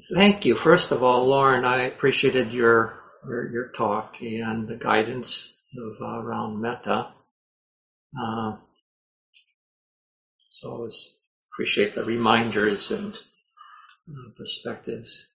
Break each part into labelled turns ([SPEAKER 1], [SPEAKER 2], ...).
[SPEAKER 1] Thank you. First of all, Lauren, I appreciated your talk and the guidance of around metta. Uh, so always appreciate the reminders and perspectives.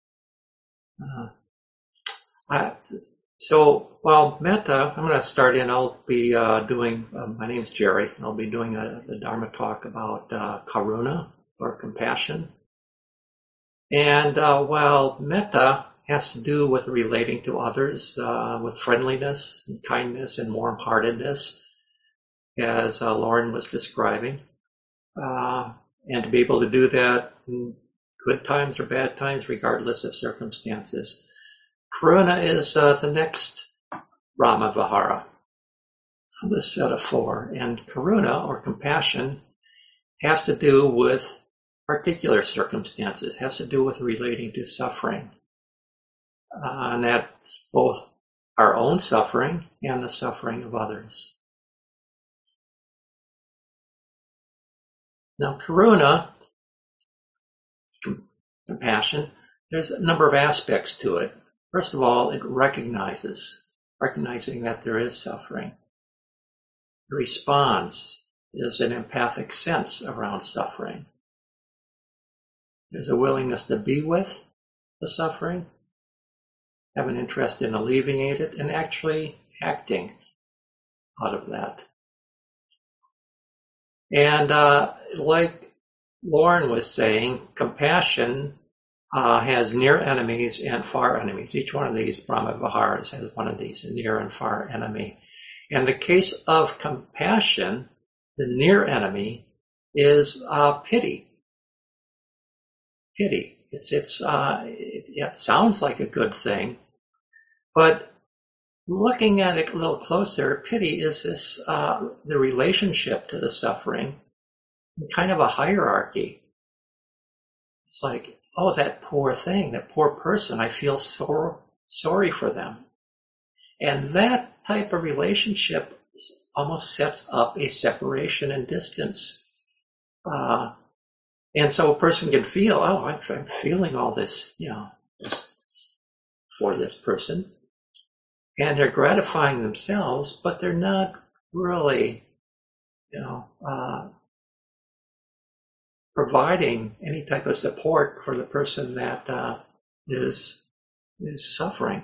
[SPEAKER 1] I, while metta, I'm going to start in. I'll be doing. My name's Jerry. I'll be doing the Dharma talk about karuna or compassion. And while metta has to do with relating to others with friendliness and kindness and warm-heartedness, as Lauren was describing, and to be able to do that in good times or bad times, regardless of circumstances. Karuna is the next Brahma Vihara of this set of four, and karuna or compassion has to do with particular circumstances, has to do with relating to suffering. And that's both our own suffering and the suffering of others. Now, karuna, compassion, there's a number of aspects to it. First of all, it recognizing that there is suffering. It responds. There's an empathic sense around suffering. There's a willingness to be with the suffering, have an interest in alleviating it, and actually acting out of that. And like Lauren was saying, compassion has near enemies and far enemies. Each one of these Brahma Viharas has one of these, a near and far enemy. In the case of compassion, the near enemy is pity. Pity. It sounds like a good thing, but looking at it a little closer, pity is this the relationship to the suffering, kind of a hierarchy. It's like, oh, that poor thing, that poor person, I feel so sorry for them. And that type of relationship almost sets up a separation and distance. And so a person can feel, oh, I'm feeling all this, for this person. And they're gratifying themselves, but they're not really, providing any type of support for the person that is suffering.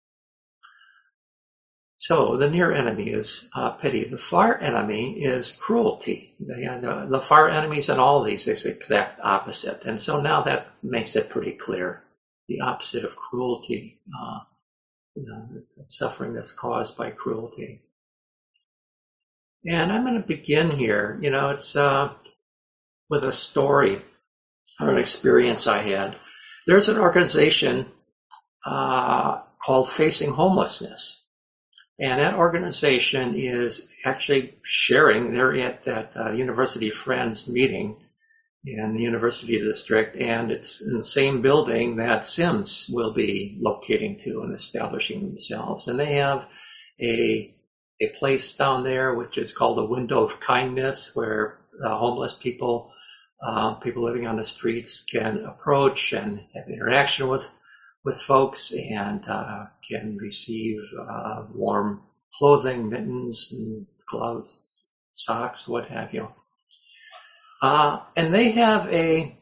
[SPEAKER 1] So the near enemy is pity. The far enemy is cruelty. The far enemies in all of these is the exact opposite. And so now that makes it pretty clear. The opposite of cruelty, the suffering that's caused by cruelty. And I'm going to begin here. It's with a story or an experience I had. There's an organization called Facing Homelessness. And that organization is actually sharing, they're at that University Friends meeting in the University District, and it's in the same building that Sims will be locating to and establishing themselves. And they have a place down there which is called the Window of Kindness, where homeless people, people living on the streets can approach and have interaction with folks and can receive warm clothing, mittens, and gloves, socks, what have you. And they have a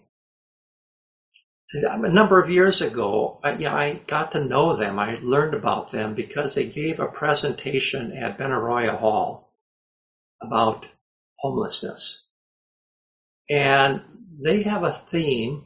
[SPEAKER 1] number of years ago, I got to know them. I learned about them because they gave a presentation at Benaroya Hall about homelessness. And they have a theme.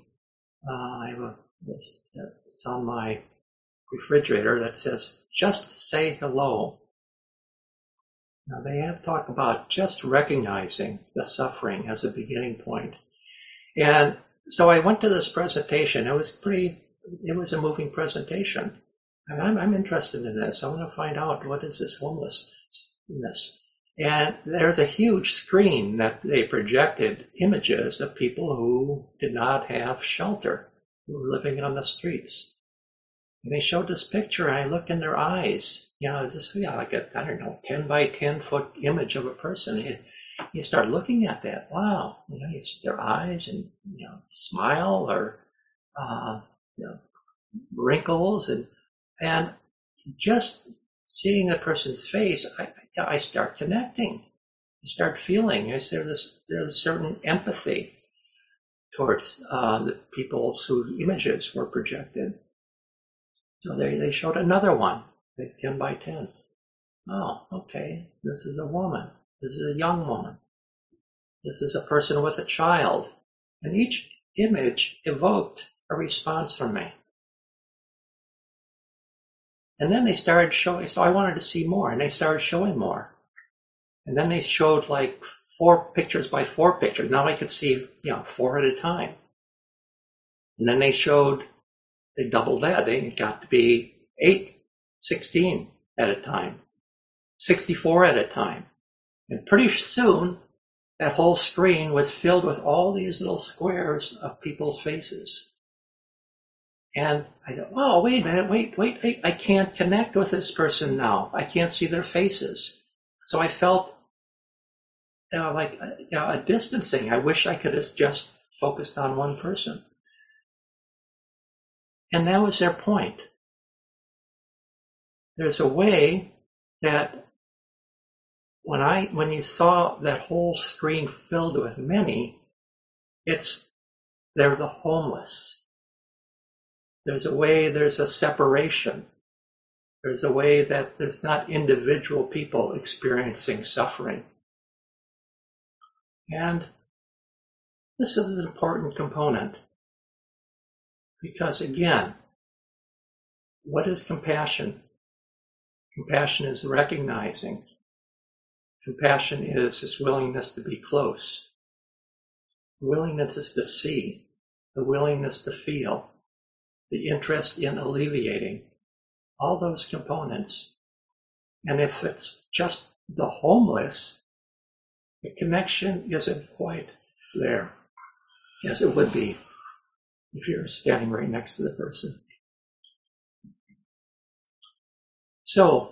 [SPEAKER 1] It's on my refrigerator that says, just say hello. Now they have talked about just recognizing the suffering as a beginning point. And so I went to this presentation. It was a moving presentation. And I'm interested in this. I want to find out, what is this homelessness? And there's a huge screen that they projected images of people who did not have shelter, who were living on the streets. And they showed this picture, and I looked in their eyes. Like a, 10 by 10 foot image of a person. You start looking at that. Wow, it's their eyes, and smile, or wrinkles, and just seeing the person's face, I start connecting. I start feeling. There's a certain empathy towards the people whose images were projected. So they showed another one, like 10 by 10. Oh, okay. This is a woman. This is a young woman. This is a person with a child. And each image evoked a response from me. And then they started showing, so I wanted to see more, and they started showing more. And then they showed like 4 pictures by 4 pictures. Now I could see, 4 at a time. And then they doubled that. They got to be 8, 16 at a time, 64 at a time. And pretty soon, that whole screen was filled with all these little squares of people's faces. And I thought, oh, wait a minute, wait, I can't connect with this person now. I can't see their faces. So I felt like a distancing. I wish I could have just focused on one person. And that was their point. There's a way that when you saw that whole screen filled with many, they're the homeless. There's a way there's a separation. There's a way that there's not individual people experiencing suffering. And this is an important component because, again, what is compassion? Compassion is recognizing. Compassion is this willingness to be close. The willingness is to see. The willingness to feel. The interest in alleviating. All those components. And if it's just the homeless, the connection isn't quite there as it would be if you're standing right next to the person. So,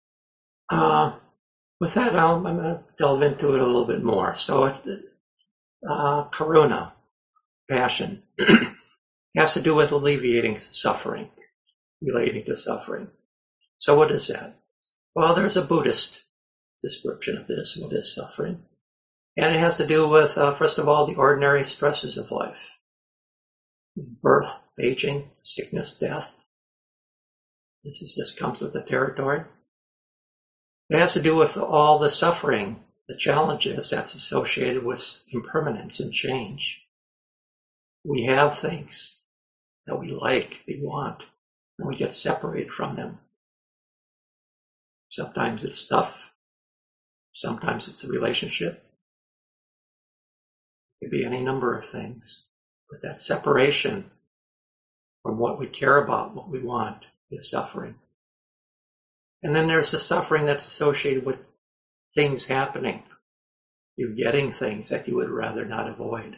[SPEAKER 1] with that, I'm going to delve into it a little bit more. So, karuna, passion, has to do with alleviating suffering, relating to suffering. So what is that? Well, there's a Buddhist description of this. What is suffering? And it has to do with, first of all, the ordinary stresses of life. Birth, aging, sickness, death. This comes with the territory. It has to do with all the suffering, the challenges that's associated with impermanence and change. We have things that we like, we want, and we get separated from them. Sometimes it's stuff. Sometimes it's a relationship. It could be any number of things. But that separation from what we care about, what we want, is suffering. And then there's the suffering that's associated with things happening. You're getting things that you would rather not avoid.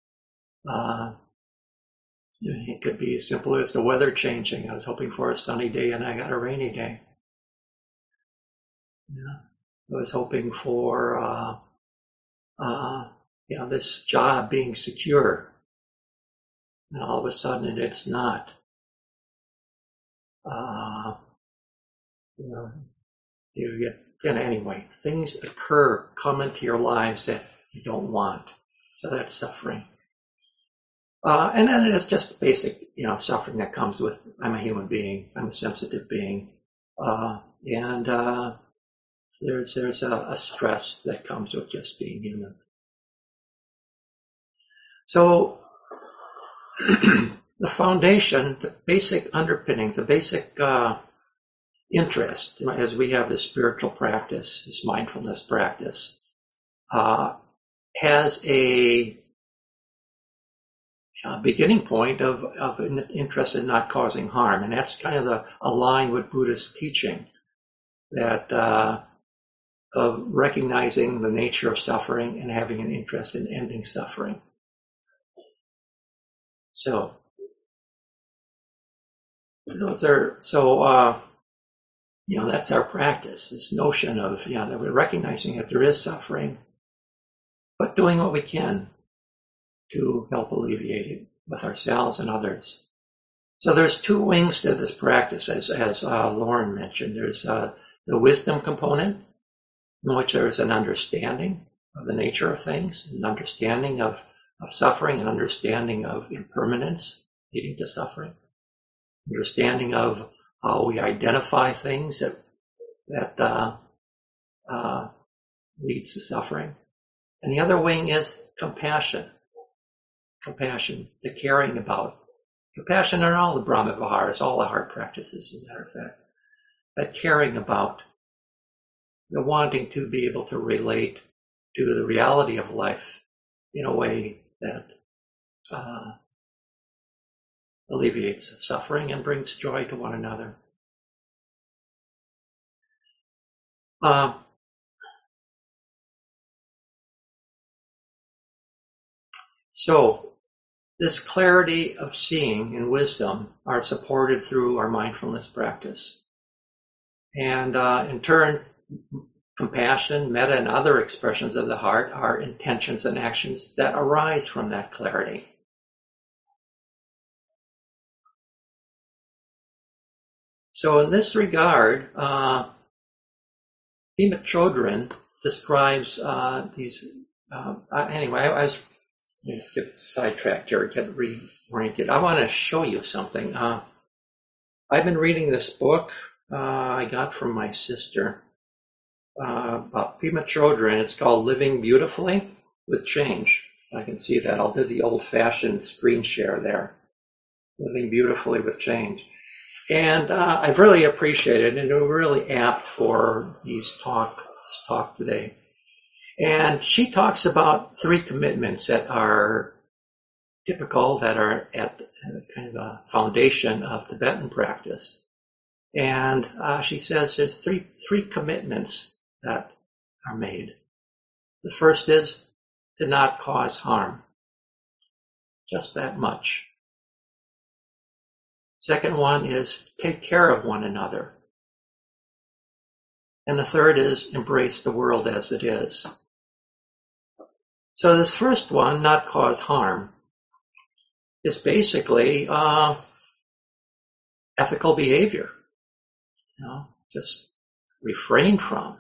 [SPEAKER 1] It could be as simple as the weather changing. I was hoping for a sunny day and I got a rainy day. I was hoping for this job being secure, and all of a sudden it's not. You get anyway. Things come into your lives that you don't want. So that's suffering. And then it's just basic, suffering that comes with, I'm a human being, I'm a sensitive being, and there's a stress that comes with just being human. So the foundation, the basic underpinnings, the basic interest, as we have this spiritual practice, this mindfulness practice, has a beginning point of an interest in not causing harm. And that's kind of aligned with Buddhist teaching, that of recognizing the nature of suffering and having an interest in ending suffering. So, that's our practice, this notion of, that we're recognizing that there is suffering, but doing what we can to help alleviate it with ourselves and others. So there's two wings to this practice, as Lauren mentioned. There's the wisdom component, in which there's an understanding of the nature of things, an understanding of suffering, an understanding of impermanence leading to suffering, understanding of how we identify things that leads to suffering. And the other wing is compassion. Compassion, the caring about. Compassion in all the Brahma Viharas, all the heart practices, as a matter of fact. That caring about, the wanting to be able to relate to the reality of life in a way that alleviates suffering and brings joy to one another. So this clarity of seeing and wisdom are supported through our mindfulness practice. And in turn, compassion, metta, and other expressions of the heart are intentions and actions that arise from that clarity. So in this regard, Pema Chodron describes these. Anyway, I was get sidetracked here, get reoriented. I want to show you something. I've been reading this book I got from my sister about Pema Chodron. It's called Living Beautifully with Change. I can see that. I'll do the old-fashioned screen share there. Living Beautifully with Change. And I've really appreciated it, and we're really apt for this talk today. And she talks about 3 commitments that are typical, that are at kind of a foundation of Tibetan practice. And she says there's three commitments that are made. The first is to not cause harm. Just that much. Second one is take care of one another. And the third is embrace the world as it is. So this first one, not cause harm, is basically ethical behavior. Just refrain from.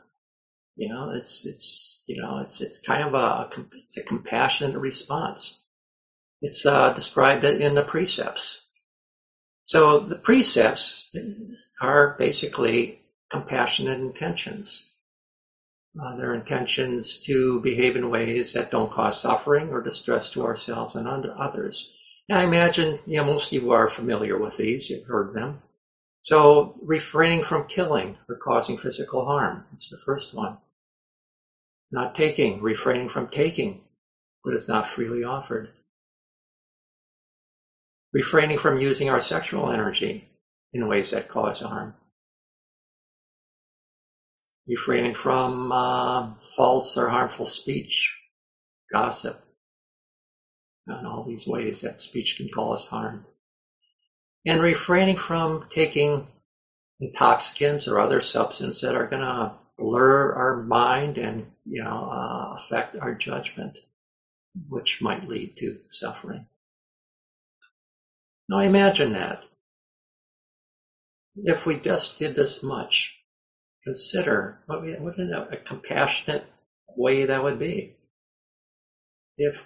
[SPEAKER 1] It's kind of it's a compassionate response. It's described in the precepts. So the precepts are basically compassionate intentions. They're intentions to behave in ways that don't cause suffering or distress to ourselves and others. And I imagine, most of you are familiar with these. You've heard them. So refraining from killing or causing physical harm is the first one. Not taking, refraining from taking what is not freely offered. Refraining from using our sexual energy in ways that cause harm. Refraining from false or harmful speech, gossip, and all these ways that speech can cause harm. And refraining from taking intoxicants or other substances that are going to blur our mind and affect our judgment, which might lead to suffering. Now imagine that. If we just did this much, consider what a compassionate way that would be. If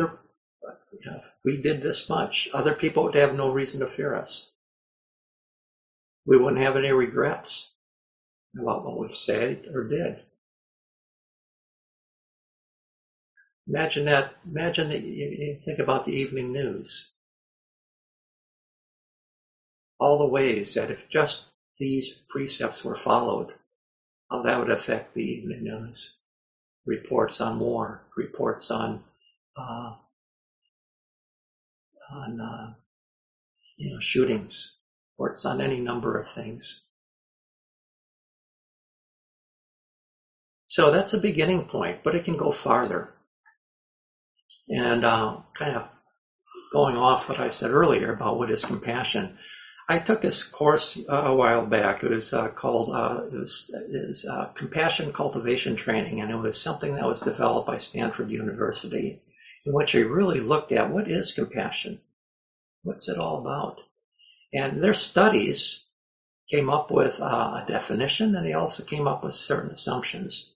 [SPEAKER 1] we did this much, other people would have no reason to fear us. We wouldn't have any regrets about what we said or did. Imagine that you think about the evening news. All the ways that if just these precepts were followed, how that would affect the evening news. Reports on war, reports on shootings, reports on any number of things. So that's a beginning point, but it can go farther. And kind of going off what I said earlier about what is compassion. I took this course a while back. It was called Compassion Cultivation Training, and it was something that was developed by Stanford University, in which I really looked at what is compassion, what's it all about. And their studies came up with a definition, and they also came up with certain assumptions.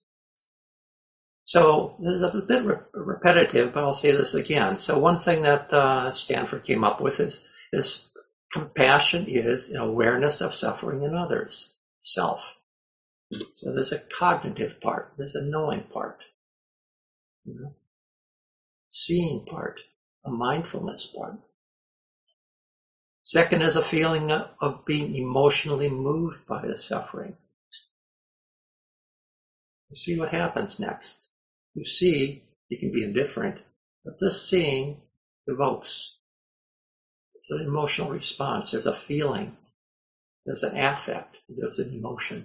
[SPEAKER 1] So this is a bit repetitive, but I'll say this again. So one thing that Stanford came up with is compassion is an awareness of suffering in others, self. So there's a cognitive part, there's a knowing part, seeing part, a mindfulness part. Second is a feeling of being emotionally moved by the suffering. You see what happens next. You see, you can be indifferent, but this seeing evokes. There's an emotional response, there's a feeling, there's an affect, there's an emotion.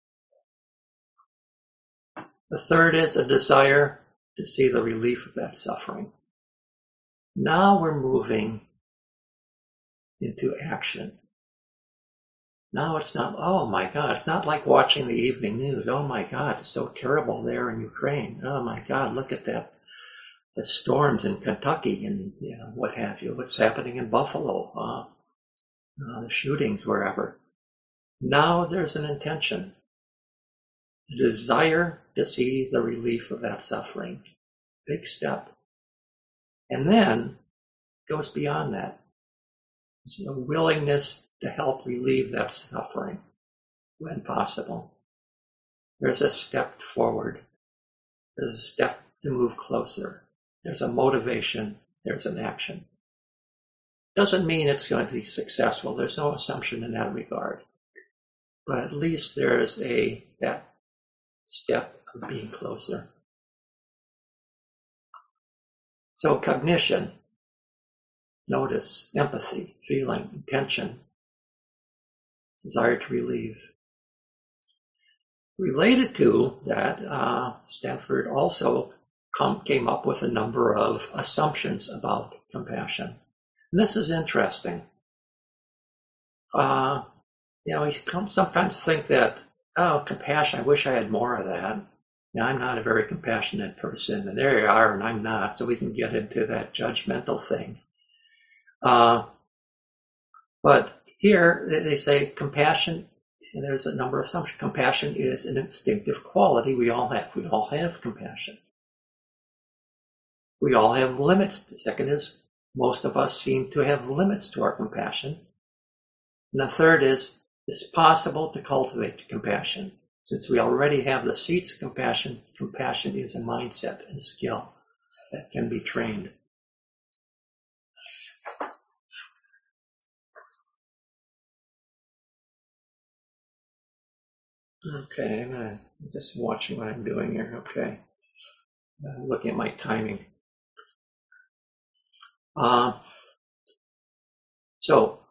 [SPEAKER 1] The third is a desire to see the relief of that suffering. Now we're moving into action. Now it's not, oh my God, it's not like watching the evening news. Oh my God, it's so terrible there in Ukraine. Oh my God, look at that. The storms in Kentucky and what have you. What's happening in Buffalo. The shootings wherever. Now there's an intention. A desire to see the relief of that suffering. Big step. And then it goes beyond that. It's a willingness to help relieve that suffering when possible. There's a step forward. There's a step to move closer. There's a motivation. There's an action. Doesn't mean it's going to be successful. There's no assumption in that regard. But at least there's that step of being closer. So cognition, notice, empathy, feeling, intention, desire to relieve. Related to that, Stanford also came up with a number of assumptions about compassion. And this is interesting. We sometimes think that, compassion, I wish I had more of that. I'm not a very compassionate person, and there you are, and I'm not, so we can get into that judgmental thing. But here they say compassion, and there's a number of assumptions. Compassion is an instinctive quality we all have. We all have compassion. We all have limits. The second is most of us seem to have limits to our compassion. And the third is it's possible to cultivate compassion. Since we already have the seeds of compassion, compassion is a mindset and a skill that can be trained. Okay, I'm just watching what I'm doing here. Okay, I'm looking at my timing. So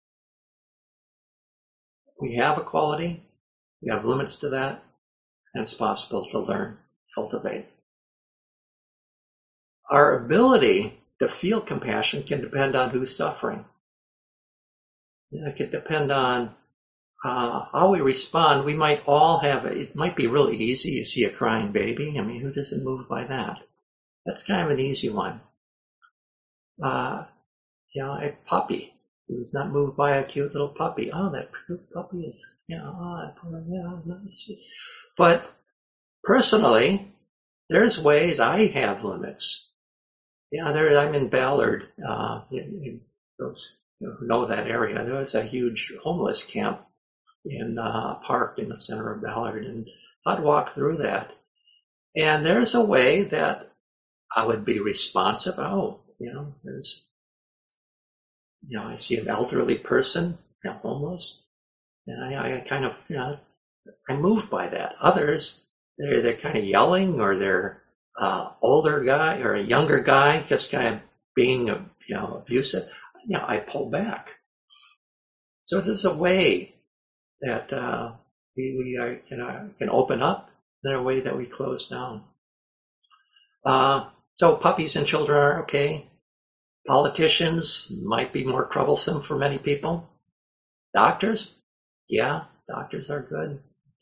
[SPEAKER 1] we have a quality, we have limits to that, and it's possible to learn, cultivate. Our ability to feel compassion can depend on who's suffering. It can depend on how we respond. We might all have it might be really easy. You see a crying baby. I mean, who doesn't move by that? That's kind of an easy one. A puppy who's not moved by a cute little puppy. Oh, that cute puppy is, nice. But personally, there's ways I have limits. I'm in Ballard. Those who know that area, there's a huge homeless camp in a park in the center of Ballard, and I'd walk through that. And there's a way that I would be responsive. I see an elderly person, homeless, and I kind of, I'm moved by that. Others, they're kind of yelling, or they're older guy or a younger guy just kind of being, abusive. I pull back. So there's a way that we can open up, and a way that we close down. So puppies and children are okay. Politicians might be more troublesome for many people. Doctors, doctors are good.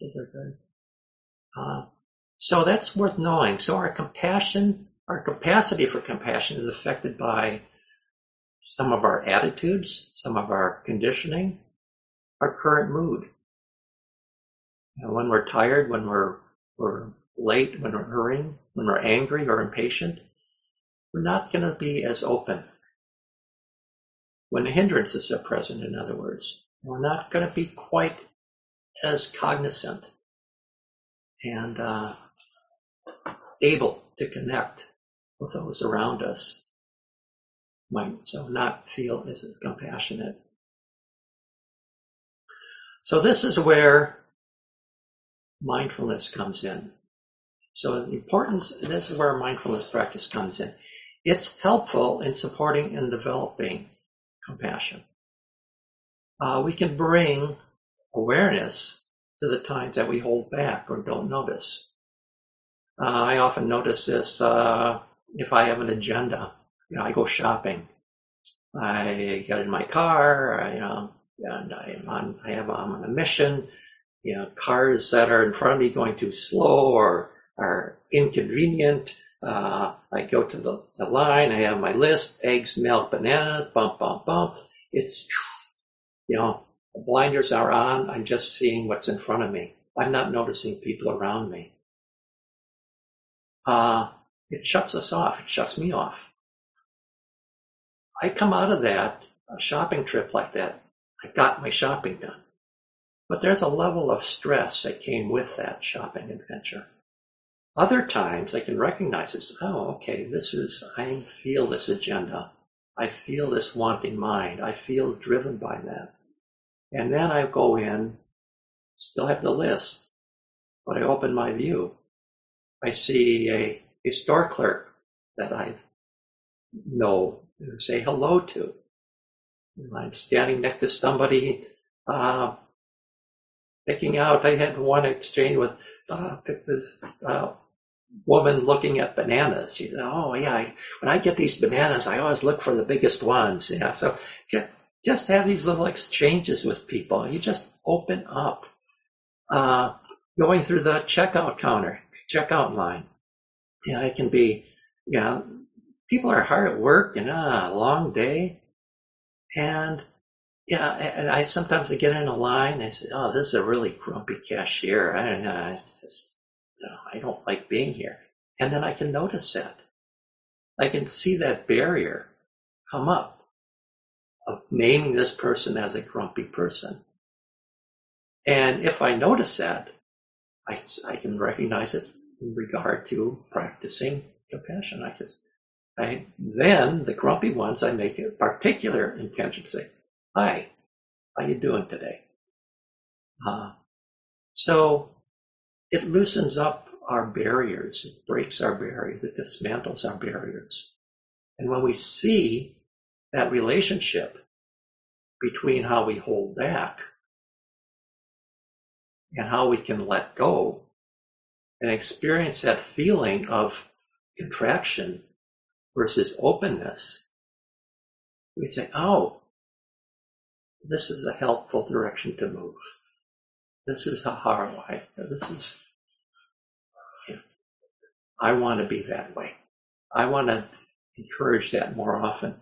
[SPEAKER 1] So that's worth knowing. So our capacity for compassion is affected by some of our attitudes, some of our conditioning, our current mood. When we're tired, when we're late, when we're hurrying, when we're angry or impatient, we're not going to be as open. When the hindrances are present, in other words, we're not going to be quite as cognizant and able to connect with those around us. So not feel as compassionate. So this is where mindfulness comes in. So the importance, this is where mindfulness practice comes in. It's helpful in supporting and developing compassion. We can bring awareness to the times that we hold back or don't notice. I often notice this if I have an agenda. I go shopping. I get in my car, and I'm on a mission. Cars that are in front of me going too slow or are inconvenient. I go to the line. I have my list: eggs, milk, bananas. Bump, bump, bump. It's, the blinders are on. I'm just seeing what's in front of me. I'm not noticing people around me. It shuts us off. It shuts me off. I come out of that, a shopping trip like that, I got my shopping done. But there's a level of stress that came with that shopping adventure. Other times I can recognize this. Oh, okay, I feel this agenda. I feel this wanting mind. I feel driven by that. And then I go in, still have the list, but I open my view. I see a store clerk that I know and say hello to. I'm standing next to somebody picking out. I had one exchange with this woman looking at bananas. She said, "Oh yeah, when I get these bananas, I always look for the biggest ones." So just have these little exchanges with people. You just open up. Going through the checkout line. It can be, people are hard at work and a long day. And and I sometimes get in a line. I say, "Oh, this is a really grumpy cashier. I don't know. I don't like being here." And then I can notice that. I can see that barrier come up of naming this person as a grumpy person. And if I notice that, I can recognize it in regard to practicing compassion. Then the grumpy ones, I make a particular intention to say, "Hi, how you doing today?" So it loosens up our barriers. It breaks our barriers. It dismantles our barriers. And when we see that relationship between how we hold back and how we can let go and experience that feeling of contraction versus openness, we say, "Oh, this is a helpful direction to move. This is I want to be that way. I want to encourage that more often."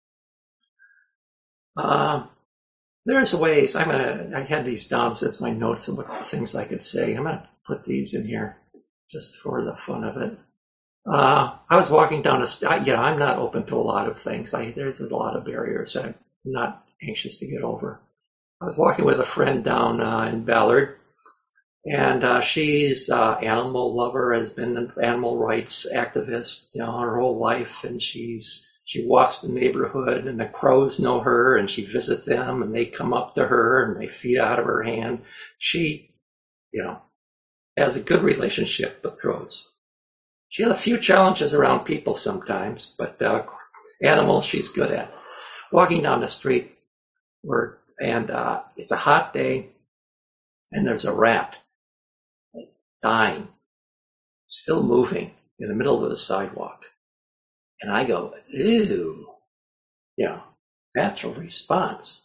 [SPEAKER 1] There's ways. I had these down as my notes of what things I could say. I'm going to put these in here just for the fun of it. I was walking down I'm not open to a lot of things. There's a lot of barriers I'm not anxious to get over. I was walking with a friend down in Ballard, and she's an animal lover, has been an animal rights activist, her whole life, and she walks the neighborhood, and the crows know her, and she visits them, and they come up to her, and they feed out of her hand. She, has a good relationship with crows. She has a few challenges around people sometimes, but animals she's good at. Walking down the street, and it's a hot day, and there's a rat dying, still moving in the middle of the sidewalk. And I go, "Ew," natural response.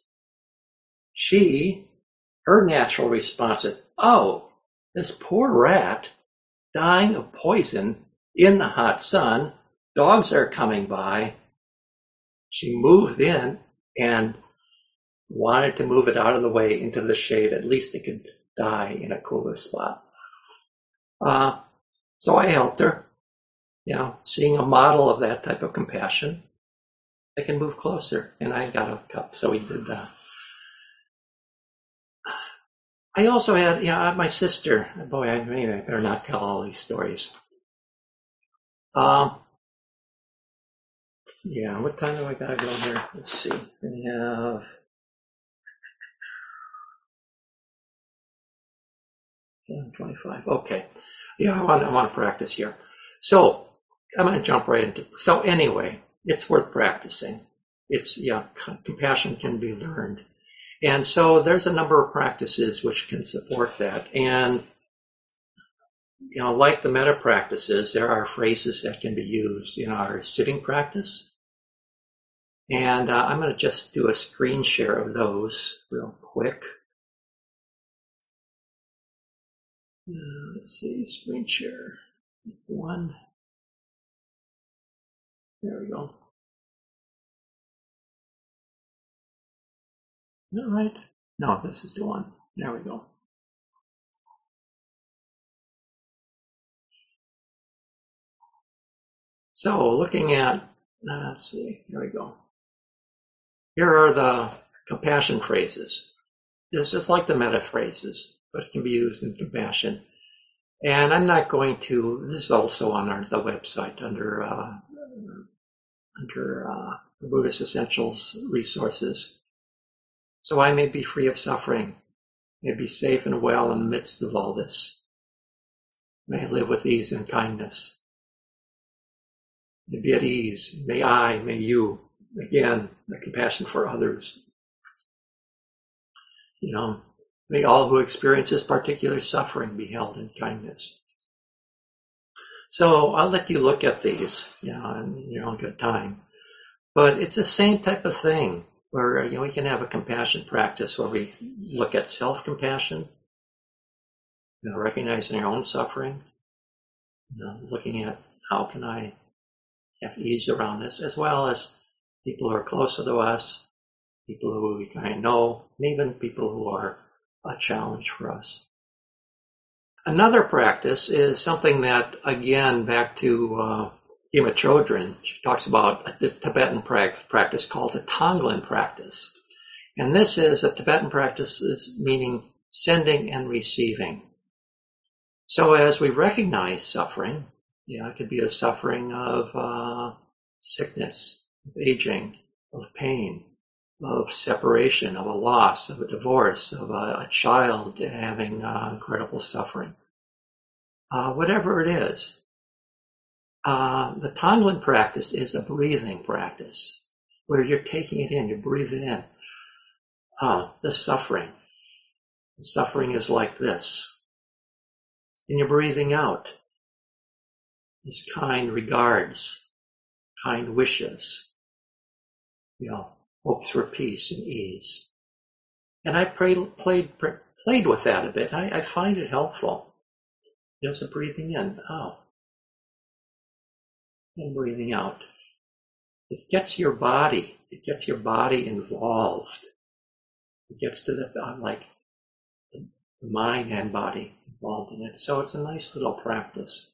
[SPEAKER 1] Her natural response is, "Oh, this poor rat dying of poison in the hot sun. Dogs are coming by. She moved in and wanted to move it out of the way into the shade. At least it could die in a cooler spot. So I helped her, seeing a model of that type of compassion. I can move closer, and I got a cup, so we did that. I also had, my sister. Boy, I better not tell all these stories. What time do I gotta go here? Let's see. We have 10:25. Okay. I want to practice here. So I'm going to jump right into. So anyway, it's worth practicing. Compassion can be learned, and so there's a number of practices which can support that. And like the metta practices, there are phrases that can be used in our sitting practice. And I'm going to just do a screen share of those real quick. Let's see, screen share. One. There we go. All right. No, this is the one. There we go. So looking at, let's see, here we go. Here are the compassion phrases. This is like the metta phrases, but it can be used in compassion. And I'm not going to, this is also on the website under the Buddhist Essentials resources. So I may be free of suffering, may be safe and well in the midst of all this. May I live with ease and kindness. May be at ease. May you. Again, the compassion for others. May all who experience this particular suffering be held in kindness. So I'll let you look at these, in your own good time. But it's the same type of thing where, we can have a compassion practice where we look at self-compassion, recognizing our own suffering, looking at how can I have ease around this, as well as people who are closer to us, people who we kind of know, and even people who are a challenge for us. Another practice is something that, again, back to Pema Chodron, she talks about a Tibetan practice called the Tonglen practice. And this is a Tibetan practice meaning sending and receiving. So as we recognize suffering, it could be a suffering of sickness, of aging, of pain, of separation, of a loss, of a divorce, of a child having incredible suffering. Whatever it is, the Tonglen practice is a breathing practice where you're taking it in, you breathe it in. The suffering. The suffering is like this. And you're breathing out. These kind regards, kind wishes, hopes for peace and ease. And I played with that a bit. I find it helpful. There's a breathing in, and breathing out. It gets your body involved. It gets to the mind and body involved in it. So it's a nice little practice.